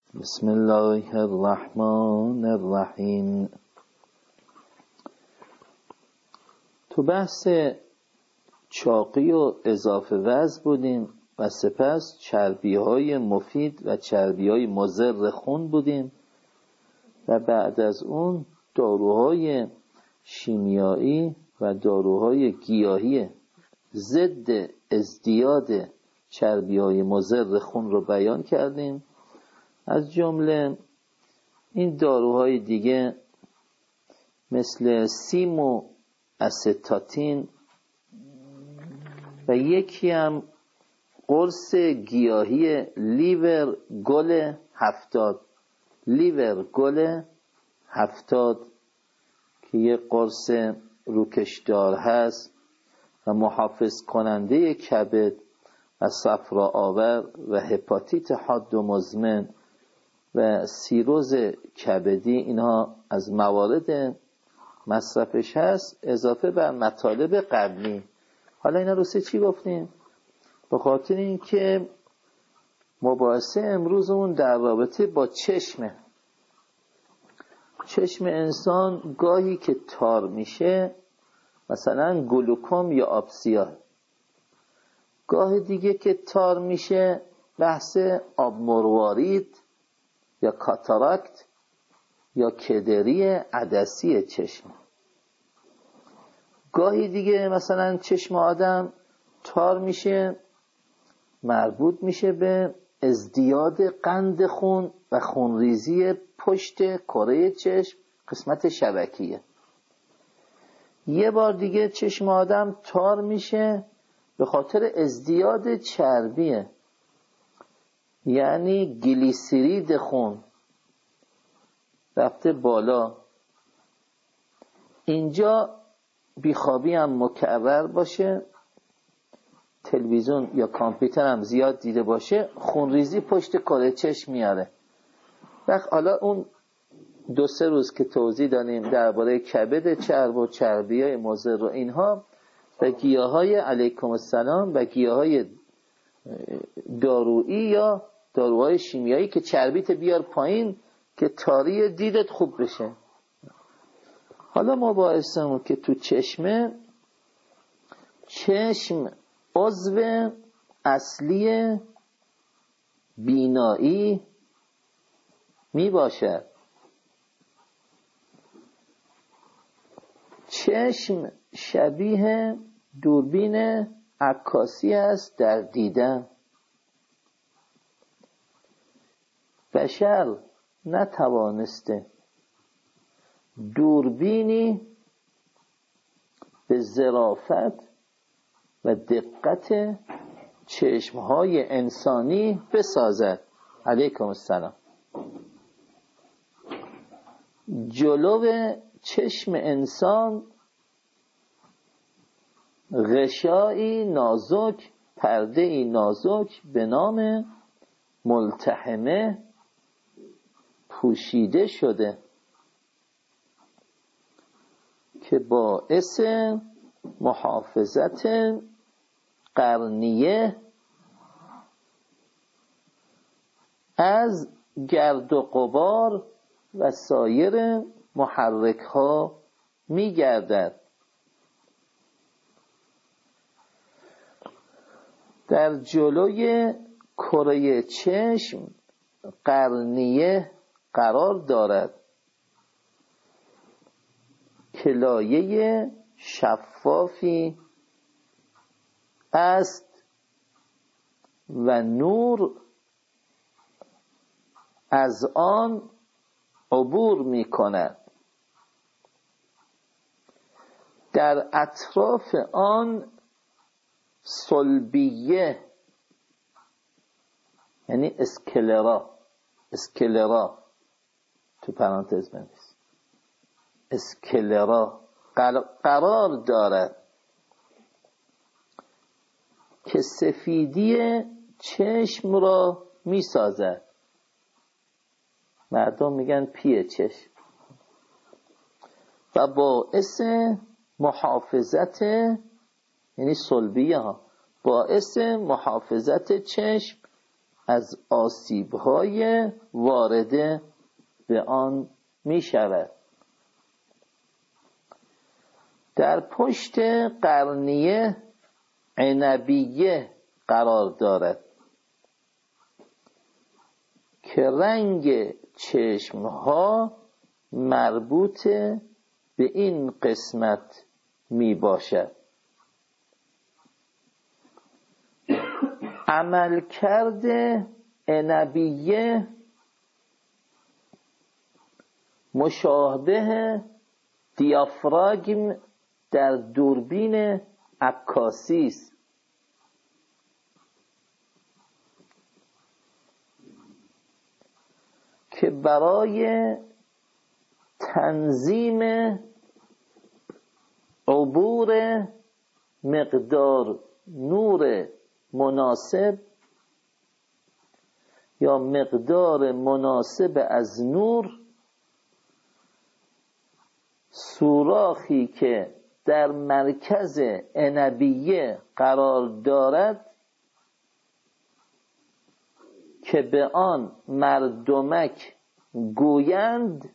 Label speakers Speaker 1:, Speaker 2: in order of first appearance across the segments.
Speaker 1: بسم الله الرحمن الرحیم. تو بحث چاقی و اضافه وزن بودیم و سپس چربی‌های مفید و چربی‌های مضر خون بودیم و بعد از اون داروهای شیمیایی و داروهای گیاهی ضد ازدیاد چربی‌های مضر خون رو بیان کردیم. از جمله این داروهای دیگه مثل سیمو استاتین و یکی هم قرص گیاهی لیور گل 70 که یه قرص روکشدار هست و محافظ کننده کبد و صفرا آور و هپاتیت حاد و مزمن و سیروز کبدی، اینها از موارد مصرفش هست اضافه بر مطالب قبلی. حالا اینا رو چی گفتیم؟ به خاطر این که مباحثه امروزمون در رابطه با چشم انسان گاهی که تار میشه، مثلا گلوکوم یا آبسیال، گاه دیگه که تار میشه بحث آب مروارید یا کاتاراکت یا کدری عدسی چشم. گاهی دیگه مثلا چشم آدم تار میشه، مربوط میشه به ازدیاد قند خون و خونریزی پشت کره چشم، قسمت شبکیه. یه بار دیگه چشم آدم تار میشه به خاطر ازدیاد چربیه، یعنی گلیسیرید خون رفته بالا. اینجا بیخوابی هم مکرر باشه، تلویزیون یا کامپیوتر هم زیاد دیده باشه، خونریزی پشت کره چشم میاره. وقت حالا اون 2-3 روز که توضیح دادیم درباره کبد چرب و چربیای مضر و اینها و گیاهای علیکم السلام و گیاهای دارویی یا داروهای شیمیایی که چربیت بیار پایین که تاری دیدت خوب بشه. حالا ما باعثمون که تو چشم عضو اصلی بینایی می باشد. چشم شبیه دوربین عکاسی است در دیدن. بشر نتوانسته دوربینی به ظرافت و دقت چشمهای انسانی بسازد. علیکم السلام. جلو چشم انسان غشایی نازک، پرده‌ای نازک به نام ملتحمه پوشیده شده که باعث محافظت قرنیه از گرد و غبار و سایر محرک ها می گردد. در جلوی کره چشم قرنیه قرار دارد که لایه شفافی است و نور از آن عبور می کند. در اطراف آن صلبیه، یعنی اسکلرا تو پرانتز بنویس، اسکلرا قرار دارد که سفیدی چشم را می سازد. مردم میگن پیه چشم. و باعث محافظت، یعنی صلبیه ها، باعث محافظت چشم از آسیب‌های وارده به آن می شود. در پشت قرنیه عنبیه قرار دارد که رنگ چشمها مربوط به این قسمت می باشد. عملکرد عنبیه مشابه دیافراگم در دوربین عکاسی است که برای تنظیم عبور مقدار نور مناسب یا مقدار مناسب از نور، سوراخی که در مرکز عنبیه قرار دارد که به آن مردمک گویند،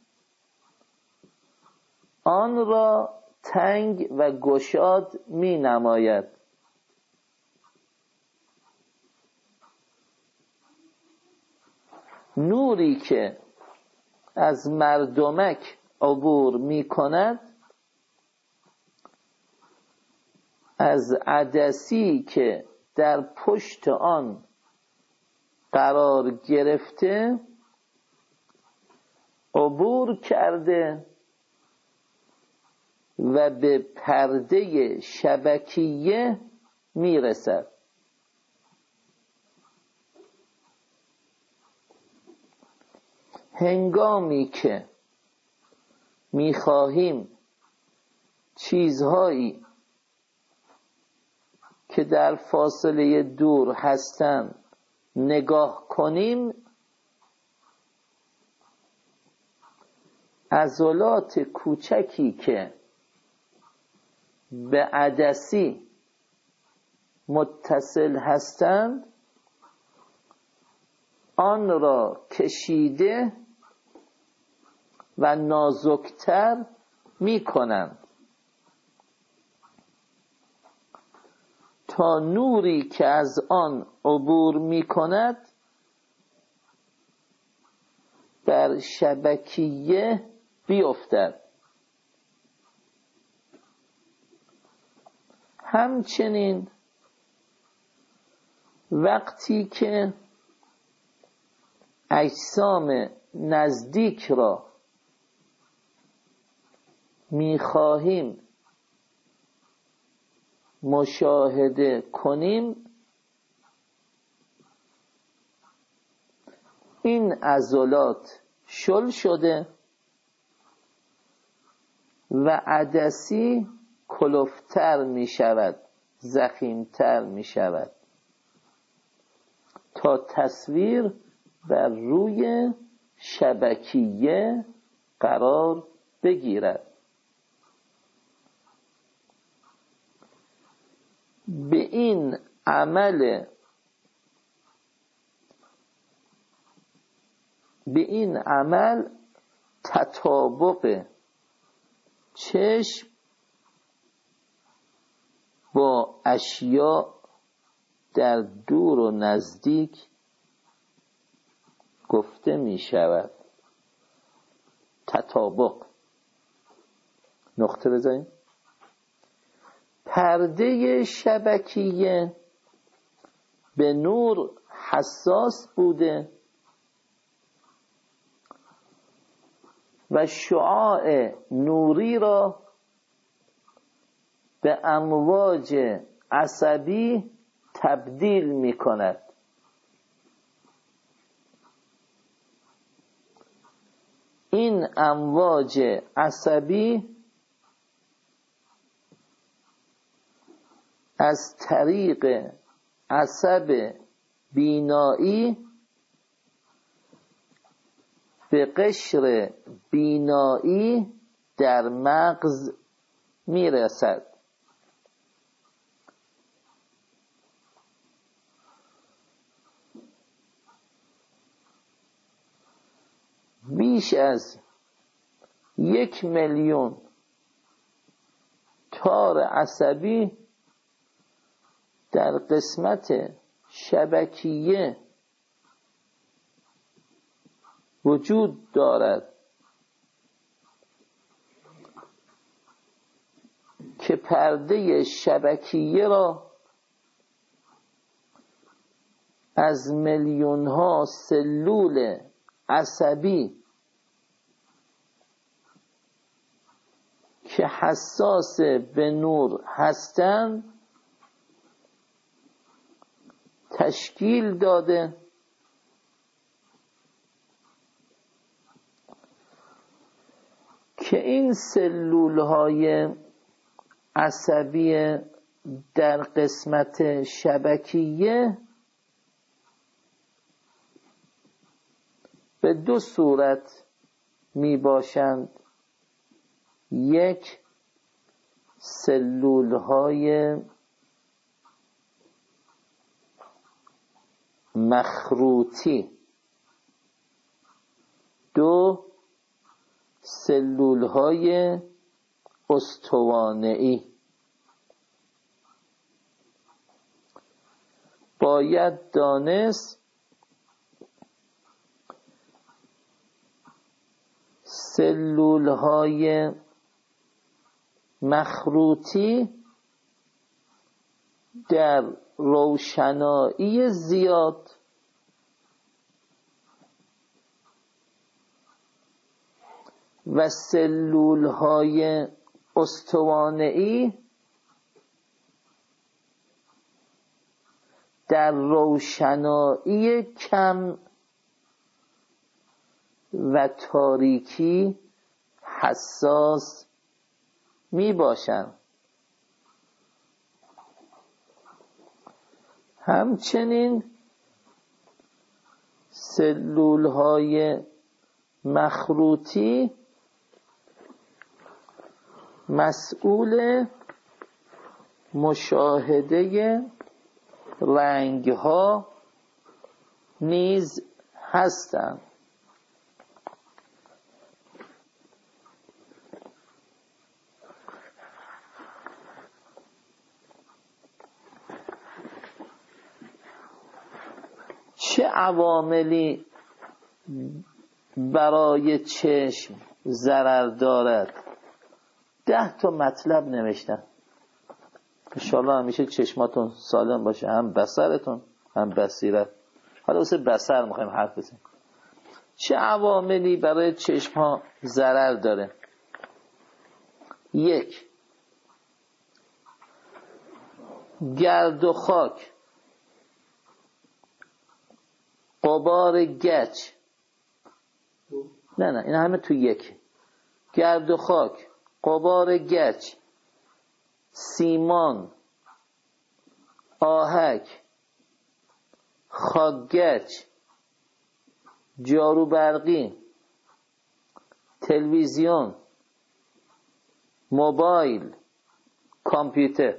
Speaker 1: آن را تنگ و گشاد می نماید. نوری که از مردمک عبور می کند از عدسی که در پشت آن قرار گرفته عبور کرده و به پرده شبکیه می رسد. هنگامی که می خواهیم چیزهایی که در فاصله دور هستند نگاه کنیم، عضلات کوچکی که به عدسی متصل هستند آن را کشیده و نازکتر می کنند تا نوری که از آن عبور می کند بر شبکیه بیفتد. همچنین وقتی که اجسام نزدیک را می‌خواهیم مشاهده کنیم، این عضلات شل شده و عدسی کلفتر می شود، ضخیمتر می شود تا تصویر بر روی شبکیه قرار بگیرد. به این عمل تطابق چشم با اشیاء در دور و نزدیک گفته می شود. تطابق نقطه بزنیم. پرده شبکیه به نور حساس بوده و شعاع نوری را به امواج عصبی تبدیل می کند. این امواج عصبی از طریق عصب بینایی به قشر بینایی در مغز می رسد. بیش از 1,000,000 تار عصبی در قسمت شبکیه وجود دارد که پرده شبکیه را از میلیون‌ها سلول عصبی که حساس به نور هستند تشکیل داده که این سلول‌های عصبی در قسمت شبکیه به دو صورت می باشند. یک، سلول‌های مخروطی. دو، سلول‌های استوانه‌ای. باید دانست سلول‌های مخروطی در روشنایی زیاد و سلول‌های استوانه‌ای در روشنایی کم و تاریکی حساس می باشند. همچنین سلول‌های مخروطی مسئول مشاهده رنگ‌ها نیز هستند. چه عواملی برای چشم ضرر دارد؟ 10 تا مطلب نوشتم. انشاءالله همیشه چشماتون سالم باشه، هم بصرتون هم بصیرت. حالا واسه بصر میخوایم حرف بزنیم. چه عواملی برای چشم ها ضرر داره؟ 1، گرد و خاک، غبار گچ. نه این همه تو یک. گرد و خاک، غبار گچ، سیمان، آهک، خاکگچ، جارو برقی، تلویزیون، موبایل، کامپیوتر.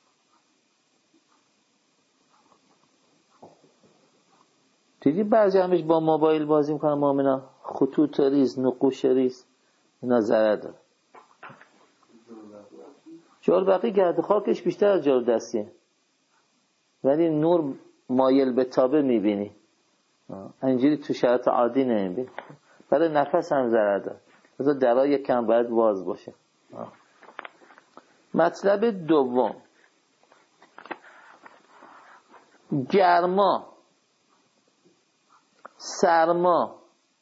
Speaker 1: دیدی بعضی همش با موبایل بازی میکنن مؤمنا، خطوط ریز، نقوش ریز، اینا ضرر داره. جارو برقی گرد و خاکش بیشتر از جارو دستیه، ولی نور مایل به تابه میبینی، اینجوری تو شرایط عادی نمیبینی. برای نفس هم ضرر داره، مثلا درها یکم باید باز باشه. مطلب دوم، گرما، سرما،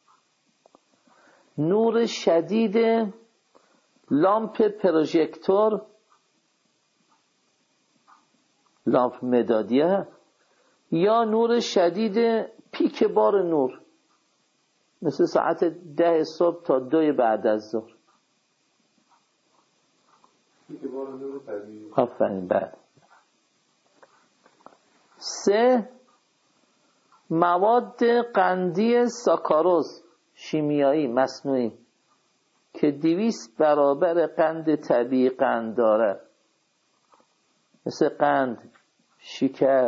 Speaker 1: نور شدید لامپ پروژکتور، لامپ مدادیه، یا نور شدید پیک بار نور مثل ساعت 10 صبح تا 2 بعد از ظهر. پیک بار نور طبیعی. آفرین. بعد 3، مواد قندی ساکاروز، شیمیایی مصنوعی که 200 برابر قند طبیعی قند داره، مثل قند، شکر،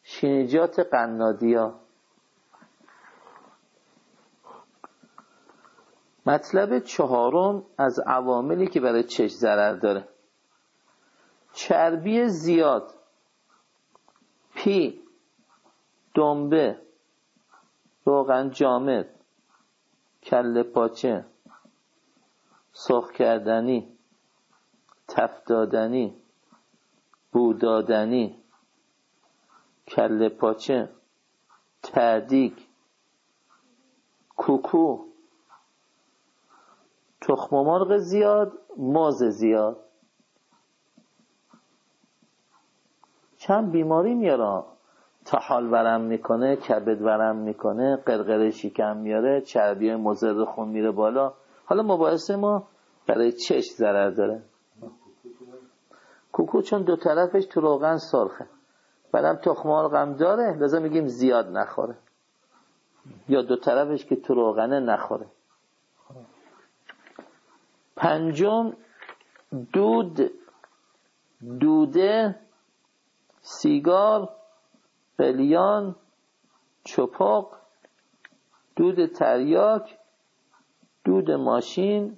Speaker 1: شینجات قنادیا. مطلب چهارم از عواملی که برای چشم ضرر داره: چربی زیاد، پی، دنبه، روغن جامد، کله پاچه، سرخ کردنی، تفت دادنی، بو دادنی، کله پاچه، تعدیگ، کوکو، تخم مرغ زیاد، موز زیاد. چند بیماری میاره: طحال ورم میکنه، کبد ورم میکنه، قرقره شکم میاره، چربی مضر خون میره بالا. حالا مباحث ما برای چشم ضرر داره. کوکو چون دو طرفش تو روغن سرخه، بعدم تخم مرغ هم داره، لذا میگیم زیاد نخوره، یا دو طرفش که تو روغنه نخوره. پنجم دوده، سیگار، قلیان، چپاق، دود تریاک، دود ماشین.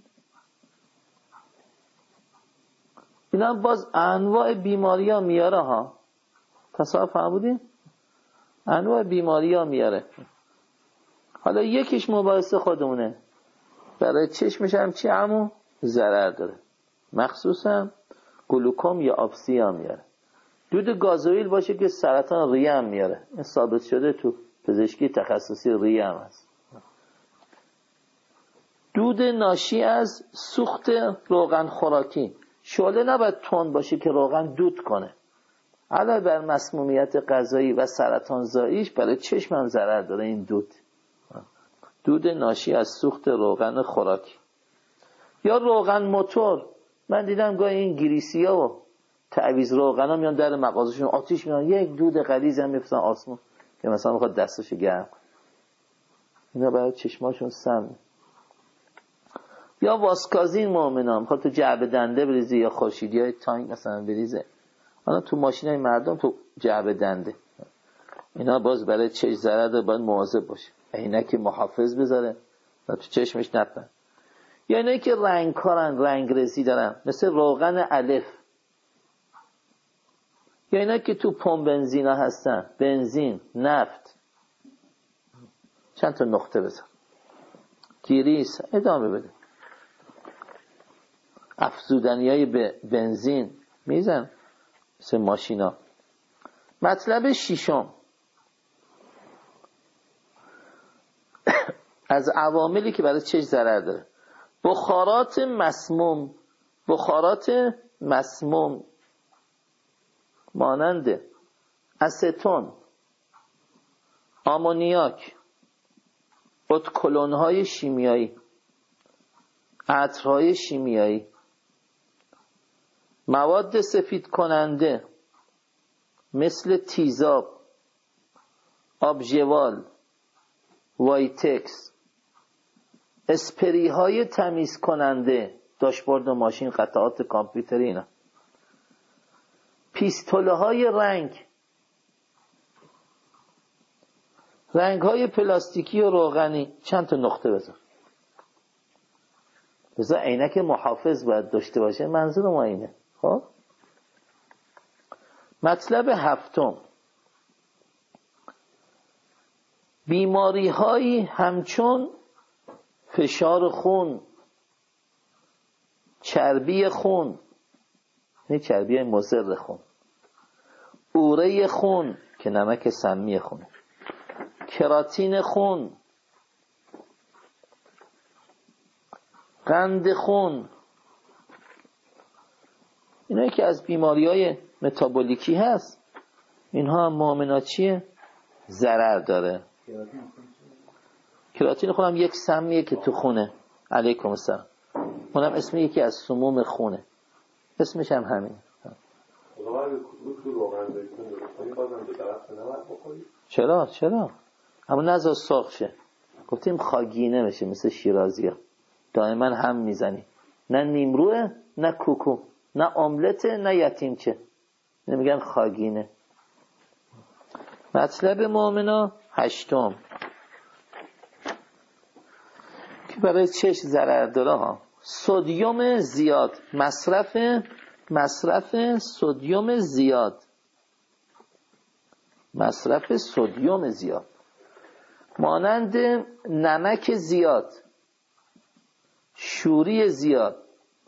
Speaker 1: اینا باز انواع بیماری ها میاره ها. تصور فهمودین؟ انواع بیماری ها میاره. حالا یکیش مباحث خودمونه، برای چشمش هم چی عمو؟ ضرر داره، مخصوصا گلوکوم یا آبسی ها میاره. دود گازوئیل باشه که سرطان ریه هم میاره، این ثابت شده تو پزشکی تخصصی ریه هم هست. دود ناشی از سوخت روغن خوراکی، شعله نباید تند باشه که روغن دود کنه، علاوه بر مسمومیت غذایی و سرطان زاییش برای چشم هم ضرر داره این دود ناشی از سوخت روغن خوراکی. یا روغن موتور، من دیدم گاهی این گریسیا و تعویض روغنا میان در مغازشون آتیش میان، یک دود غلیظ هم میفتن آسمون که مثلا میخواد دستشو گرم، اینا برای چشماشون سم. یا واسکازین مؤمنان میخواد تو جعبه دنده بریزه، یا خورشیدی های تانک مثلا بریزه، حالا تو ماشین های مردم تو جعبه دنده، اینا باز برای چشم ضرر داره، باید مواظب باشه، عینک محافظ بذاره و تو چشمش نپره. یا اینایی که رنگ کارن، رنگ رزی دارن، مثل روغن الف. یا اینایی که تو پمپ بنزینا هستن، بنزین، نفت. چند تا نقطه بذار، گریس، ادامه بده. افزودنی های بنزین میزن مثل ماشینا. مطلب ششم از عواملی که برای چشم ضرر داره: بخارات مسموم مانند استون، آمونیاک، اتکلون‌های شیمیایی، عطرهای شیمیایی، مواد سفید کننده مثل تیزاب، آبژوال، وایتکس، اسپری های تمیز کننده، داشبورد ماشین، قطعات کامپیوتری، اینا، پیستوله های رنگ های پلاستیکی و روغنی. چند تا نقطه بذار. بذار عینک محافظ باید داشته باشه، منظور ما اینه. خب مطلب هفتم: بیماری هایی همچون فشار خون، چربی خون، یعنی چربی مضر خون، اوره خون که نمک سمی خونه، کراتین خون، قند خون، اینایی که از بیماری‌های متابولیکی هست، اینها هم مؤمنا چیه؟ ضرر داره. کراتین خون هم یک سمیه که تو خونه. علیکم السلام. اونم اسم یکی از سموم خونه، اسمش هم همین. چرا؟ اما نذار سرخ شه، گفتیم خاگینه بشه مثل شیرازی ها، دائما هم میزنی، نه نیمروه، نه کوکو، نه املته، نه یتیمچه، نمیگن خاگینه. مطلب مؤمنا هشتم که برای چشم ضرر داره ها. سدیم زیاد، مصرف سدیم زیاد، مصرف سدیم زیاد، مانند نمک زیاد، شوری زیاد،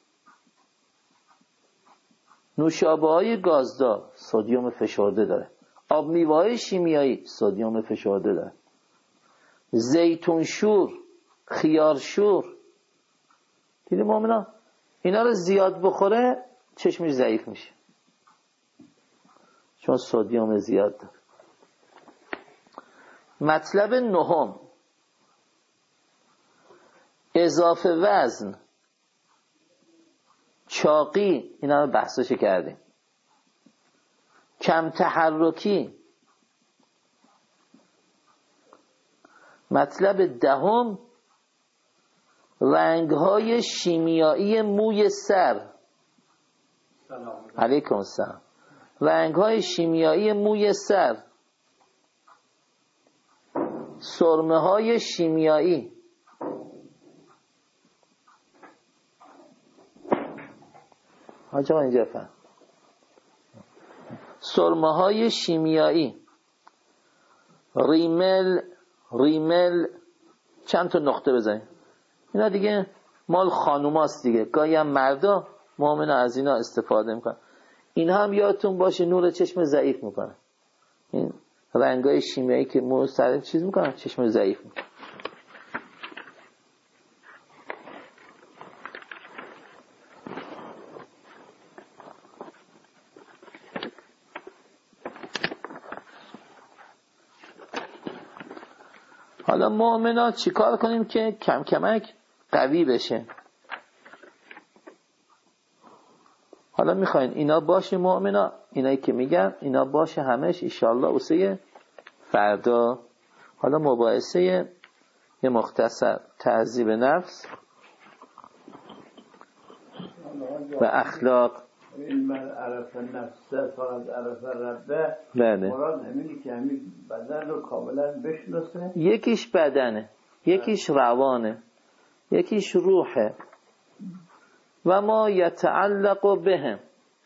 Speaker 1: نوشابه‌های گازدار سدیم فشرده داره، آب میوه‌های شیمیایی سدیم فشرده داره، زیتون شور، خیار شور. دیدی مؤمنا اینا رو زیاد بخوره چشمش ضعیف میشه، چون سدیم زیاد داره. مطلب نهم، اضافه وزن، چاقی، اینا رو بحثش کردیم. کم تحرکی. مطلب دهم، رنگ‌های شیمیایی موی سر. علیکم السلام. رنگ‌های شیمیایی موی سر، سرمه‌های شیمیایی، حاج آقا اینجا فهم، سرمه‌های شیمیایی، ریمل چند تا نقطه بزنید. اینا دیگه مال خانوماست دیگه، گاهی هم مردا مؤمنا از اینا استفاده میکنن. این هم یادتون باشه نور چشم ضعیف میکنه. این رنگای شیمیایی که مو سر چیز میکنن چشم ضعیف میکنه. حالا مؤمنا چیکار کنیم که کم کمک قوی بشه؟ حالا میخواین اینا باشه مؤمنا، اینایی که میگم اینا باشه همش ایشالله واسه فردا. حالا مباحثه یه مختصر تهذیب نفس و اخلاق.
Speaker 2: علم عرف نفسه فقط عرف ربه.
Speaker 1: بله.
Speaker 2: مراد همینی که همین بدن رو کاملا بشناسه.
Speaker 1: یکیش بدنه، یکیش روانه، یکیش روحه و ما یتعلق بهم.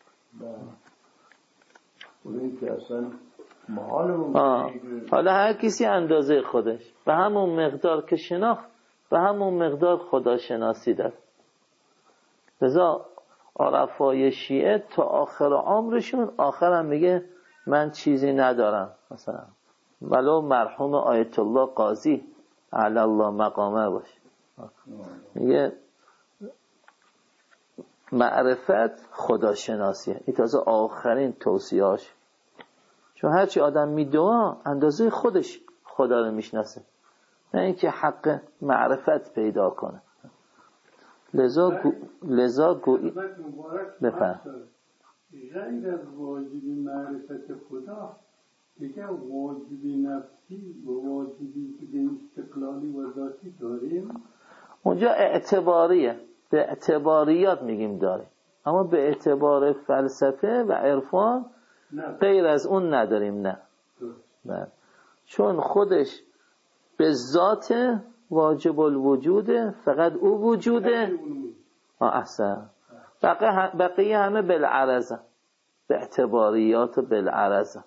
Speaker 2: اونی که اصلا محالمون.
Speaker 1: حالا هر کسی اندازه خودش به همون مقدار که شناخت به همون مقدار خداشناسی داره. لذا عرفای شیعه تا آخر عمرشون آخرم میگه من چیزی ندارم. مثلا ولو مرحوم آیت الله قاضی علی الله مقامه باشه میگه معرفت خداشناسیه. این تازه آخرین توصیهاش، چون هرچی آدم میدوه اندازه خودش خدا رو میشناسه، نه اینکه حق معرفت پیدا کنه. لذا گویی بفهم
Speaker 3: غیر از واجبی معرفت خدا دیگه واجبی نفسی و واجبی که به استقلالی و ذاتی داریم.
Speaker 1: اونجا اعتباریه، به اعتباریات میگیم داریم، اما به اعتبار فلسفه و عرفان غیر از اون نداریم. نه چون خودش به ذات واجب الوجوده، فقط او وجوده. احسن. بقیه همه بالعرضه، به اعتباریات بالعرضه.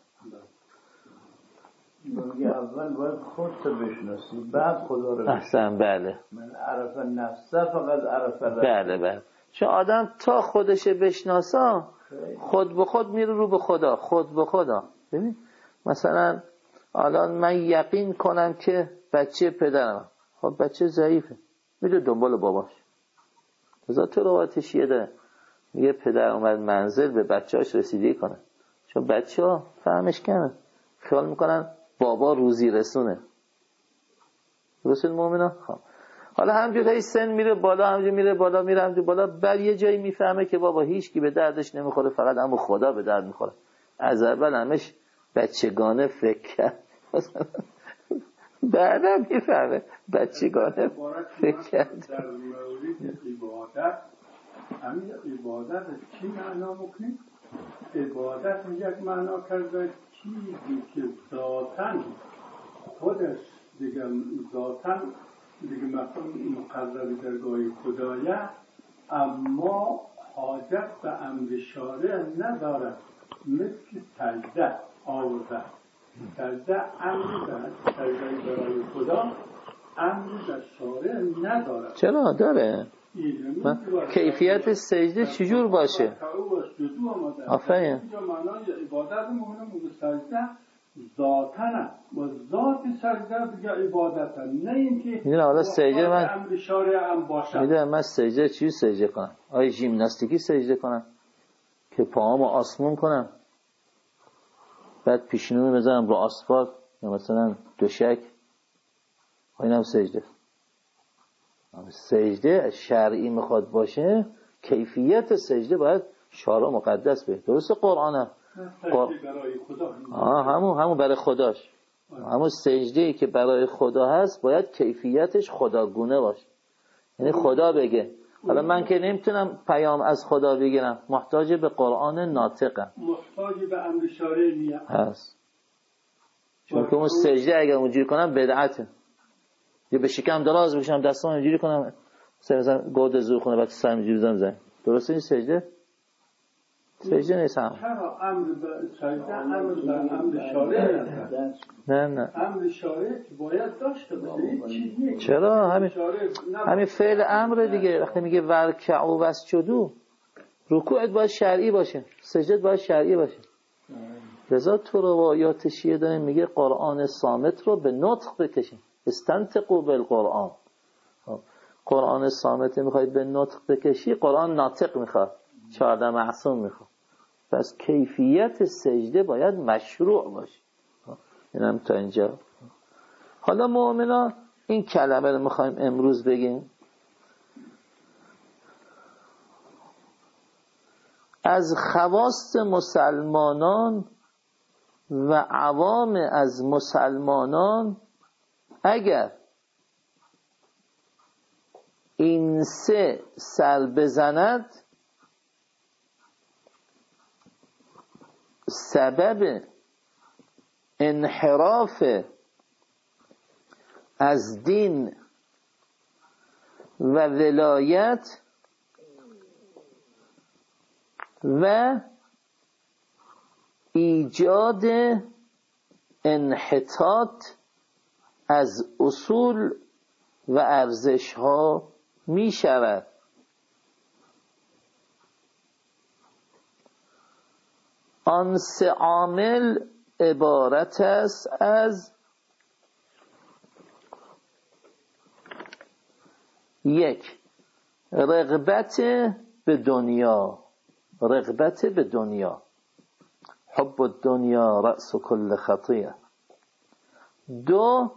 Speaker 2: اول باید خودت بشناسی بعد خدا رو بشناسی.
Speaker 1: احسن. بله.
Speaker 2: من عرف نفسه فقط عرف رب.
Speaker 1: بله. چون آدم تا خودش بشناسا خود به خود میره رو به خدا، خود به خدا. ببین مثلا الان من یقین کنم که بچه پدرم، خب بچه ضعیفه میره دنبال باباش. لذا تو روایت شیعه داره میگه پدر اومد منزل به بچه‌اش رسیدگی کنه، چون بچه‌ها فهمش کنن، خیال میکنن بابا روزی رسونه. رسول مومنان. خب حالا همجوری سن میره بالا، همجوری میره بالا، بعد یه جایی میفهمه که بابا هیچ کی به دردش نمیخوره، فقط اما خدا به درد میخوره. از اول همش بچگانه فکر کرد، بعدم میفهمه بچگانه فکر کرد.
Speaker 3: در مورد عبادت، همین عبادت چی معنا میکنه؟ عبادت یک معنا کرده چیزی که ذاتاً خودش دیگه ذاتاً دیگه مقرر درگاه خدایه، اما حاجت به امر شارع ندارد. مثل سجده آورده، سجده امر دارد، سجده برای خدا امر در شارع ندارد.
Speaker 1: چرا داره؟ کیفیت سجده چجور باشه؟ آفرین.
Speaker 3: اینجا معنای عبادت مهمه به سجده ذاتن و ذات سجده دیگه عبادت، نه اینکه
Speaker 1: میدونم حالا سجده من
Speaker 3: امر شارع هم باشه.
Speaker 1: میدونم من سجده چی سجده کنم؟ آیا ژیمناستیکی سجده کنم که پاهامو آسمون کنم بعد پیشونیمو بزنم رو آسفالت یا مثلا دوشک؟ اینم سجده. سجده شرعی میخواد باشه، کیفیت سجده باید شارع مقدس به. درسته قرآنه همون برای خداش، همون سجده‌ای که برای خدا هست باید کیفیتش خداگونه باشه، یعنی خدا بگه. حالا من که نمیتونم پیام از خدا بگیرم، محتاج به قرآن ناطقم،
Speaker 3: محتاج به امر شارعی
Speaker 1: هست. چون که اون سجده اگر اونجوری کنم بدعته. یا به شکم دراز بشم دستام اینجوری کنم مثلا گود زور خونه بعد سرم اینجوری بزنم، درسته این سجده؟ سجده نیست هم.
Speaker 3: چرا امر به سجده امر شارع
Speaker 1: نه
Speaker 3: امر شارع باید داشته باشه.
Speaker 1: چرا همین فعل امر دیگه. وقتی میگه ورکعوا واسجدوا، رکوعت باید شرعی باشه، سجدت باید شرعی باشه. لذا تو روایات شیعه داریم میگه قرآن صامت رو به نطق بکشین، استنطقوا بالقرآن. قرآن صامت میخواید به نطق بکشی، قرآن ناطق میخواد، 14 معصوم میخواد. پس کیفیت سجده باید مشروع باشه. اینم تا اینجا. حالا مؤمنان این کلمه رو میخوایم امروز بگیم. از خواص مسلمانان و عوام از مسلمانان اگر این سه سر بزند، سبب انحراف از دین و ولایت و ایجاد انحطاط از اصول و ارزش ها می شود. آن سه عامل عبارت است از: یک، رغبت به دنیا، رغبت به دنیا، حب الدنیا رأس کل خطیه. دو،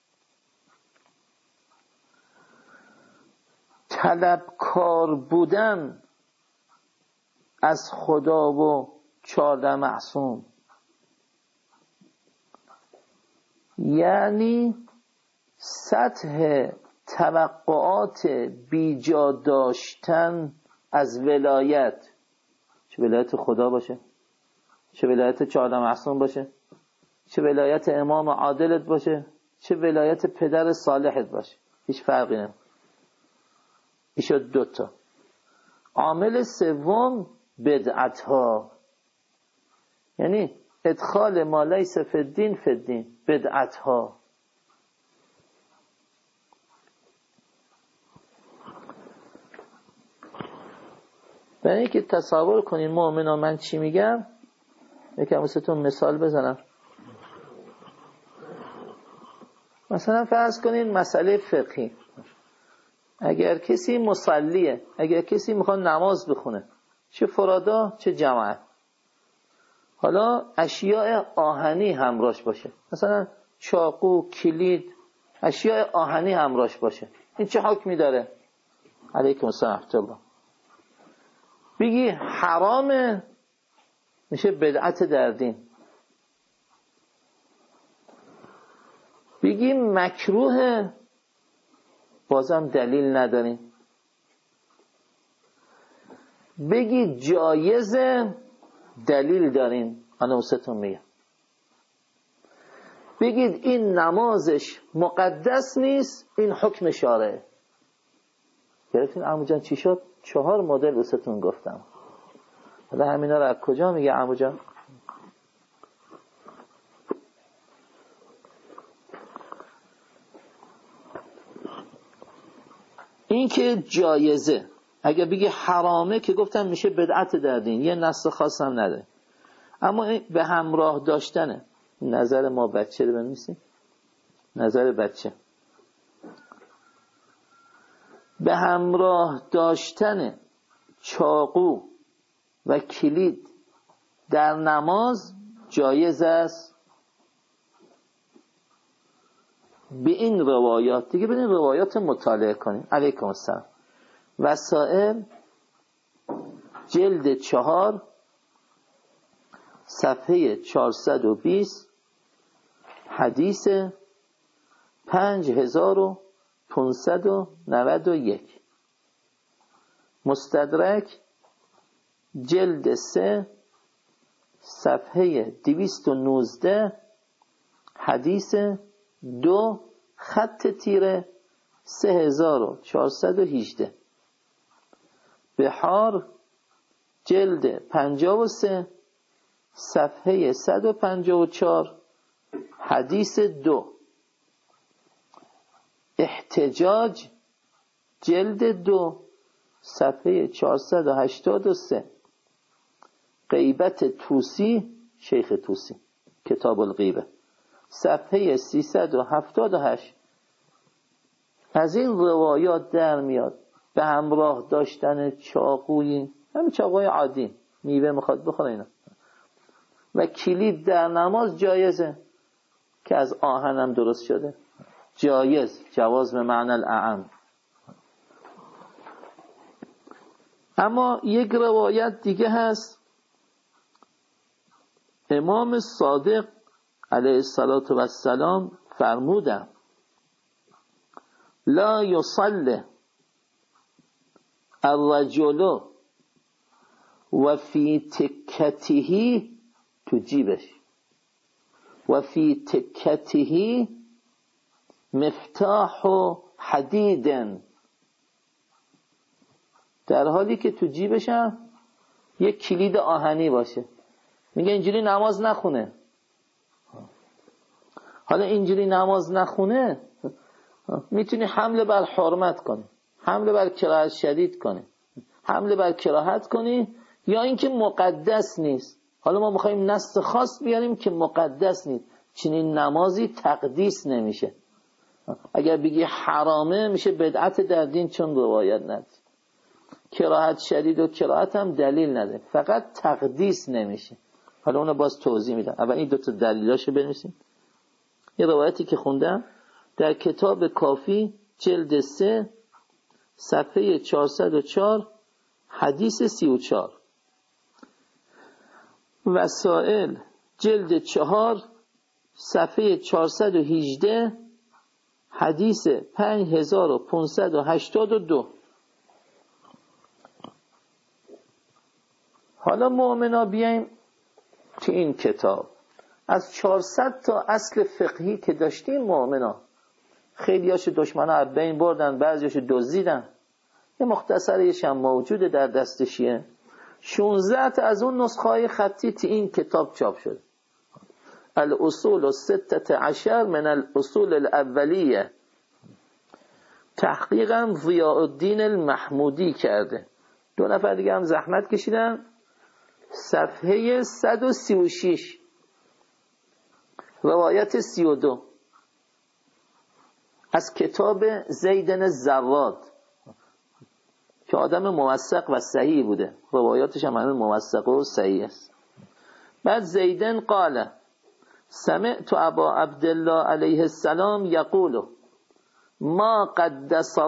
Speaker 1: طلبکار بودن از خدا و 14 معصوم، یعنی سطح توقعات بیجا داشتن از ولایت، چه ولایت خدا باشه، چه ولایت 14 معصوم باشه، چه ولایت امام عادلت باشه، چه ولایت پدر صالحت باشه، هیچ فرقی نمیکنه. این شد 2 تا. عامل سوم بدعت ها، یعنی ادخال ما لیس فی الدین فی الدین، بدعت ها. برای اینکه تصور کنین مؤمنان من چی میگم، یکم واسهتون مثال بزنم. مثلا فرض کنین مسئله فقهی، اگر کسی مصلیه، اگر کسی میخواد نماز بخونه، چه فرادا چه جماعت، حالا اشیاء آهنی همراهش باشه، مثلا چاقو، کلید، اشیاء آهنی همراهش باشه، این چه حکمی داره؟ علیکم السلام ورحمة الله. بگی حرامه، میشه بدعت در دین. بگی مکروه، بازم دلیل نداریم. بگی جایزه، دلیل داریم. انا وستون میگم. بگید این نمازش مقدس نیست، این حکم شارعه. گرفتین عمو جان چی شد؟ 4 مدل واسهتون گفتم. حالا همینا رو از کجا میگه عمو جان؟ این که جایزه، اگه بگی حرامه که گفتم میشه بدعت در دین، یه نص خاص هم نداره. اما به همراه داشتنه. نظر ما بچه رو بنویسیم. نظر بچه به همراه داشتن چاقو و کلید در نماز جایز است. به این روایات دیگه برین روایات مطالعه کنین. علیکم السلام. وسائل جلد 4 صفحه 420 حدیث 5591. مستدرک جلد 3 صفحه 219 حدیث 2 خط تیره 3418. بحار جلد 53 صفحه 154 حدیث 2. احتجاج جلد 2 صفحه 483. غیبت توسی شیخ توسی کتاب الغیبه صفحه 378. از این روایات در میاد به همراه داشتن چاقویی، همین چاقوی عادی میوه میخواد بخوره اینا، و کلید در نماز جایزه که از آهن هم درست شده. جایز، جواز به معنی الاعم. اما یک روایت دیگه هست. امام صادق علیه السلام فرمودن لا یصلی الرجل و فی تکته، تو جیبش، و فی تکته مفتاح حدید، در حالی که تو جیبش هم یک کلید آهنی باشه. میگه اینجوری نماز نخونه. حالا اینجوری نماز نخونه میتونی حمله بر حرمت کنی، حمله بر کراهت شدید کنی، حمله بر کراهت کنی، یا اینکه مقدس نیست. حالا ما میخوایم نص خاص بیاریم که مقدس نیست. چنین نمازی تقدیس نمیشه. اگر بگی حرامه میشه بدعت در دین، چون روایت نداره. کراهت شدید و کراهت هم دلیل نداره، فقط تقدیس نمیشه. حالا اونو باز توضیح میدم. اول این 2 تا دلیلاشو بنویسیم. یه روایتی که خوندم در کتاب کافی جلد 3 صفحه 404 حدیث 34. وسائل جلد 4 صفحه 418 حدیث 5582. حالا مؤمنا بیایم تو این کتاب از 400 تا اصل فقهی که داشتیم مؤمنا، خیلیاشو دشمنا از بین بردن، بعضیاشو دزدیدن، یه مختصریش هم موجوده در دست شیعه. 16 تا از اون نسخه‌های خطی تو این کتاب چاپ شده. الاصول الستة من الاصول الاولیه، تحقیقا ضیاء الدین المحمودی کرده. 2 نفر دیگه هم زحمت کشیدن. صفحه 136 روایت 32 از کتاب زیدن زواد که آدم موثق و صحیح بوده، روایاتش هم همین موثق و صحیح است. بعد زیدن قال سمعت ابا عبدالله علیه السلام یقول ما قدس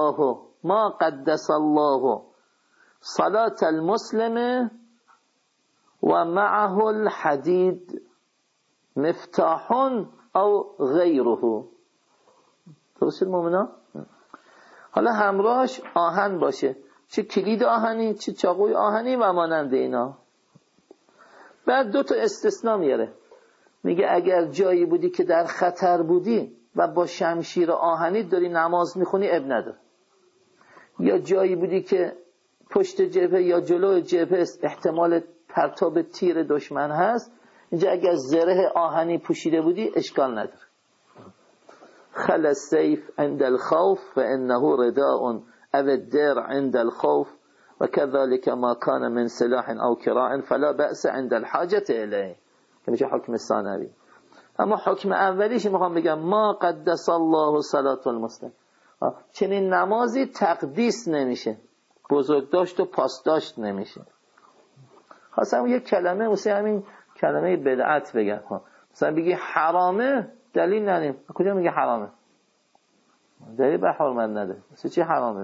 Speaker 1: الله صلاة المسلم و معه الحدید مفتاح او غیره. درست مومنا؟ حالا همراهش آهن باشه، چه کلید آهنی چه چاقوی آهنی و مانند اینا. بعد 2 تا استثناء میاره. میگه اگر جایی بودی که در خطر بودی و با شمشیر آهنی داری نماز میخونی اب نداره، یا جایی بودی که پشت جبهه یا جلو جبهه احتمال پرتاب تیر دشمن هست، اینجا اگر زره آهنی پوشیده بودی اشکال نداره. خل السيف عند الخوف فإنه رداء او الدرع عند الخوف وكذلك ما كان من سلاح او كراع فلا بأس عند الحاجة إليه، که میشه حکم ثانوی. اما حکم اولیش میخوام بگم ما قدس الله صلاة المسلم، چنین نمازی تقدیس نمیشه، بزرگداشت و پاسداشت نمیشه. خواستم یک کلمه مثل همین کلمه بدعت بگم، مثلا بگی حرامه دلیل نداریم، کجا میگه حرامه؟ دلیل به حرمت نداره، مثل چی حرامه؟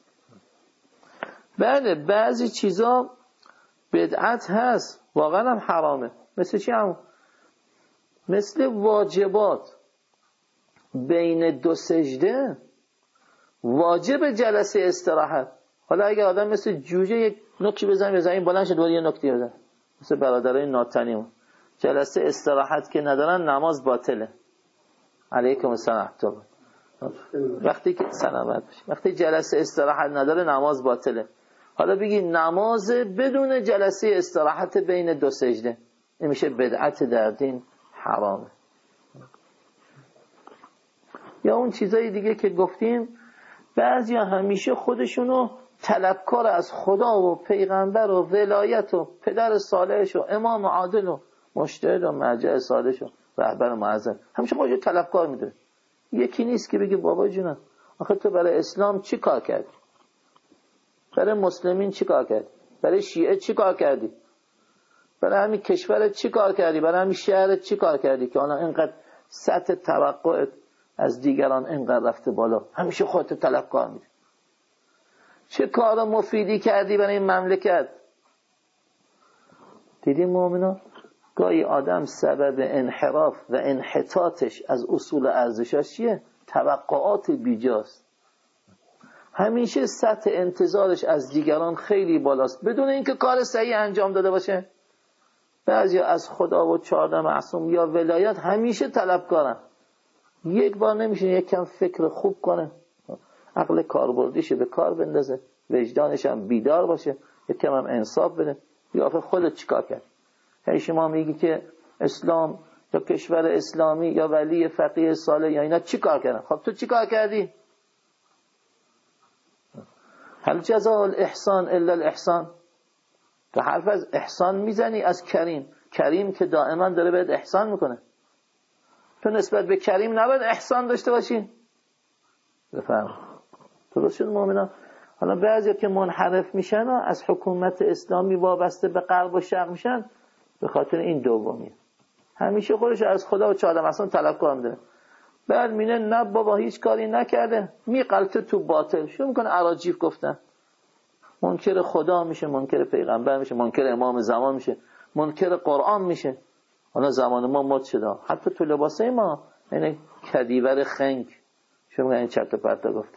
Speaker 1: بله بعضی چیزا بدعت هست واقعا هم حرامه، مثل چی هم؟ مثل واجبات بین دو سجده واجب جلسه استراحت. حالا اگه آدم مثل جوجه یک نکته بزنه زمین بلند شه دوباره یه نکته بزنه، مثل برادرای ناتنیمون جلسه استراحت که ندارن نماز باطله. علیکم السلام. وقتی که سلامت باشی، وقتی جلسه استراحت نداره نماز باطله. حالا بگی نماز بدون جلسه استراحت بین دو سجده، این میشه بدعت در دین، حرامه. یا اون چیزای دیگه که گفتیم، بعضیا همیشه خودشونو طلبکار از خدا و پیغمبر و ولایت و پدر صالحش و امام عادل و مجتهد و مرجع صالحش و رهبر معظم، همیشه خودشو طلبکار میدونه. یکی نیست که بگه بابا جونم آخه تو برای اسلام چی کار کردی؟ برای مسلمین چی کار کردی؟ برای شیعه چی کار کردی؟ برای همین کشورت چی کار کردی؟ برای همین شهرت چی کار کردی که آنها اینقدر سطح توقعت از دیگران اینقدر رفته بالا؟ همیشه خودت طلبکار میدی. چه کار مفیدی کردی برای این مملکت؟ دیدی مؤمنا گاهی آدم سبب انحراف و انحطاطش از اصول ارزشاش چیه؟ توقعات بیجاست. همیشه سطح انتظارش از دیگران خیلی بالاست بدون اینکه کار صحیح انجام داده باشه. بعضی از خدا و 14 معصوم یا ولایت همیشه طلبکارن، یک بار نمیشه یک کم فکر خوب کنه، عقل کاربردیش به کار بندازه، وجدانش هم بیدار باشه، یک کم هم انصاف بده. یا آخه خودت چیکار کرد؟ هی شما میگی که اسلام یا کشور اسلامی یا ولی فقیه صالح یا اینا چیکار کردن؟ خب تو چیکار کردی؟ هل جزاء الاحسان الا الاحسان؟ تو حرف از احسان میزنی از کریم، کریم که دائما داره بهت احسان میکنه. تو نسبت به کریم نباید احسان داشته باشی؟ بفهم درست شد مؤمنان. حالا بعضی که منحرف میشن و از حکومت اسلامی وابسته به غرب و شرق میشن به خاطر این دومیه. همیشه خودش از خدا و 14 معصوم طلبکار میدونه. بعد مینه نه بابا هیچ کاری نکرده، میغلطه تو باطل، شو میکنه اراجیف گفتن، منکر خدا میشه، منکر پیغمبر میشه، منکر امام زمان میشه، منکر قرآن میشه. حالا زمان ما مد شده، حتی تو لباسه ما یعنی کدیور خنگ، شو میگن این چرت و پرتا گفت.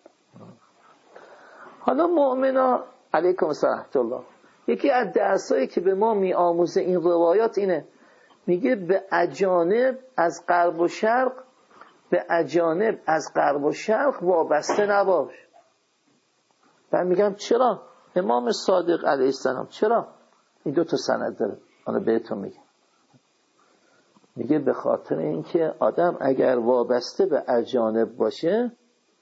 Speaker 1: حالا مؤمنا علیکم السلام الله، یکی از درسایی که به ما میآموزه این روایات اینه، میگه به اجانب از غرب و شرق، به اجانب از غرب و شرق وابسته نباش. من میگم چرا؟ امام صادق علیه السلام چرا؟ این 2 تا سند داره، حالا بهتون میگم. میگه به خاطر اینکه آدم اگر وابسته به اجانب باشه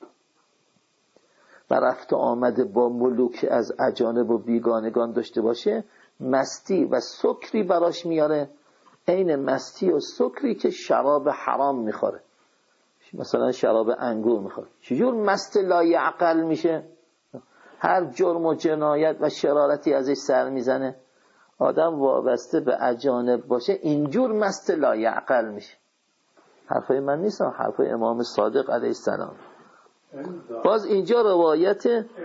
Speaker 1: و رفت آمده با ملوک از اجانب و بیگانگان داشته باشه، مستی و سکری براش میاره، عین مستی و سکری که شراب حرام میخوره، مثلا شراب انگور میخوره. چجور مست لایعقل میشه؟ هر جرم و جنایت و شرارتی ازش سر میزنه. آدم وابسته به اجانب باشه اینجور مست لایعقل میشه. حرفای من نیستم، حرفای امام صادق علیه السلام. باز اینجا روایت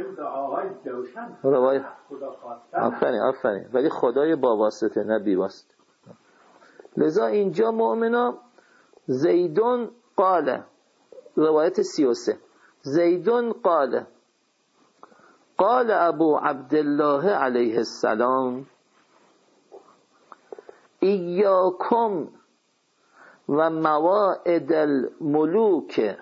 Speaker 1: آفرین ولی خدای با واسطه نه بی واسطه. لذا اینجا مؤمنا زیدون قال، روایت 33، زیدون قال قال ابو عبدالله علیه السلام ایاکم و مواعد الملوک،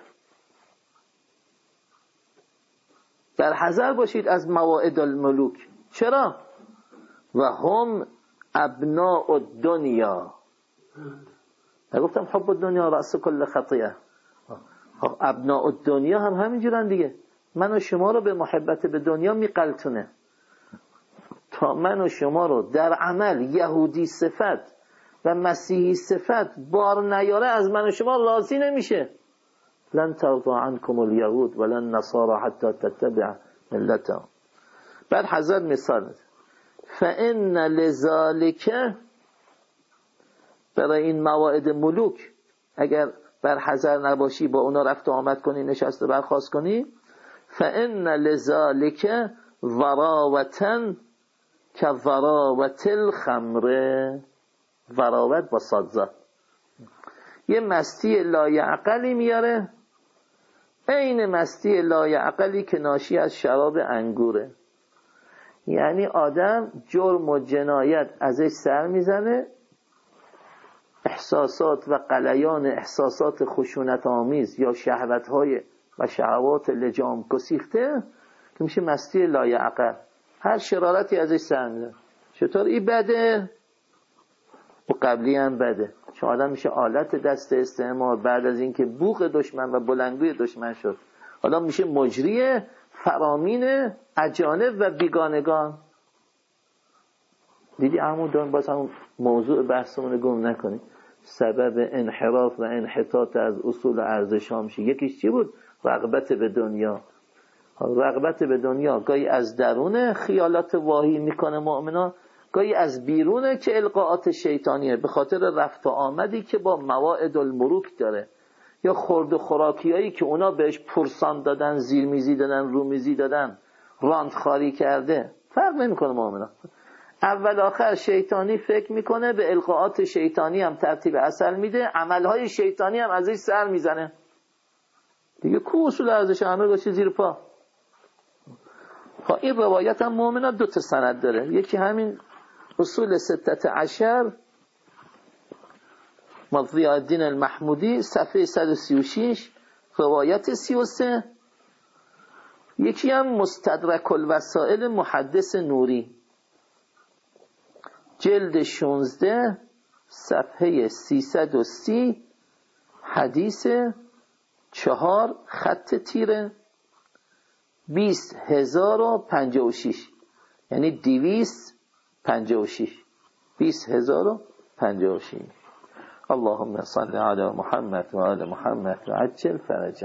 Speaker 1: در حذر باشید از مواعد الملوک. چرا؟ و هم ابناء الدنیا. گفتم حب الدنیا رأس کل خطیئه. ابناء الدنیا هم همینجورن دیگه. من و شما رو به محبت به دنیا میقلتونه تا من و شما رو در عمل یهودی صفت و مسیحی صفت بار نیاره، از من و شما راضی نمیشه. لن ترضى عنكم اليهود ولا النصارى حتى تتبع ملتهم. بعد حضرت مثال فإن لذلك، برای این مواعد ملوک اگر بر حذر نباشی، با اونا رفت و آمد کنی، نشست و برخاست کنی، فإن لذلك وراوة كوراوة الخمر، وراوت با صادزا، یه مستی لایعقلی میاره، عین مستی لایعقلی که ناشی از شراب انگوره. یعنی آدم جرم و جنایت ازش سر میزنه، احساسات و غلیان احساسات خشونت آمیز یا شهوت‌های و شهوات لجام گسیخته که میشه مستی لایعقل، هر شرارتی ازش سر میزنه. چطور این بده؟ و قبلی هم بده، چون آدم میشه آلت دست استعمار بعد از اینکه بوق دشمن و بلندگوی دشمن شد. آدم میشه مجری فرامین اجانب و بیگانگان. دیدی عمودان، باز هم موضوع بحثمون گم نکنی. سبب انحراف و انحطاط از اصول ارزش ها میشه. یکیش چی بود؟ رغبت به دنیا. رغبت به دنیا گاهی از درون خیالات واهی میکنه مؤمنان، گاهی از بیرونه که القاءات شیطانیه، به خاطر رفت و آمدی که با مواعد الملوک داره، یا خورد و خوراکیایی که اونا بهش پرسان دادن، زیرمیزی دادن، رومیزی دادن، راندخاری کرده. فرق نمیکنه مؤمنان. اول آخر شیطانی فکر میکنه، به القاءات شیطانی هم ترتیب اصل میده، عملهای شیطانی هم ازش سر میزنه دیگه. کو اصول ارزش همه گوشه زیر پا. این روایت هم مؤمنان دو تا سند داره. یکی همین اصول 16 ضیاء الدین المحمودی صفحه 136 روایت 33. یکی هم مستدرک الوسائل محدث نوری جلد 16 صفحه 330 حدیث 4 خط تیره 20056، یعنی 256 20056. اللهم صل على محمد و آل محمد و عجل فرجهم.